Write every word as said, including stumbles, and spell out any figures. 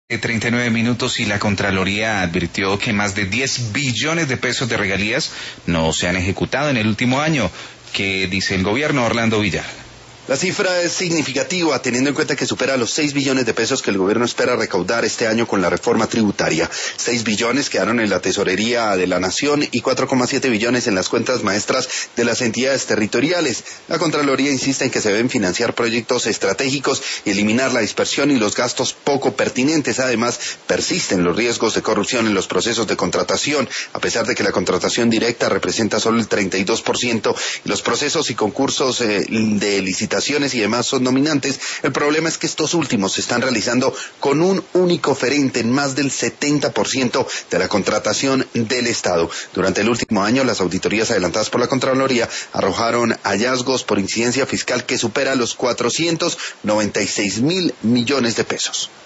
treinta y nueve minutos y la Contraloría advirtió que más de diez billones de pesos de regalías no se han ejecutado en el último año. ¿Qué dice el gobierno, Orlando Villar? La cifra es significativa teniendo en cuenta que supera los seis billones de pesos que el gobierno espera recaudar este año con la reforma tributaria. seis billones quedaron en la tesorería de la nación y cuatro coma siete billones en las cuentas maestras de las entidades territoriales. La Contraloría insiste en que se deben financiar proyectos estratégicos y eliminar la dispersión y los gastos poco pertinentes. Además, persisten los riesgos de corrupción en los procesos de contratación, a pesar de que la contratación directa representa solo el treinta y dos por ciento y los procesos y concursos eh, de licitación y demás son dominantes. El problema es que estos últimos se están realizando con un único oferente en más del setenta por ciento de la contratación del Estado. Durante el último año, las auditorías adelantadas por la Contraloría arrojaron hallazgos por incidencia fiscal que supera los cuatrocientos noventa y seis mil millones de pesos.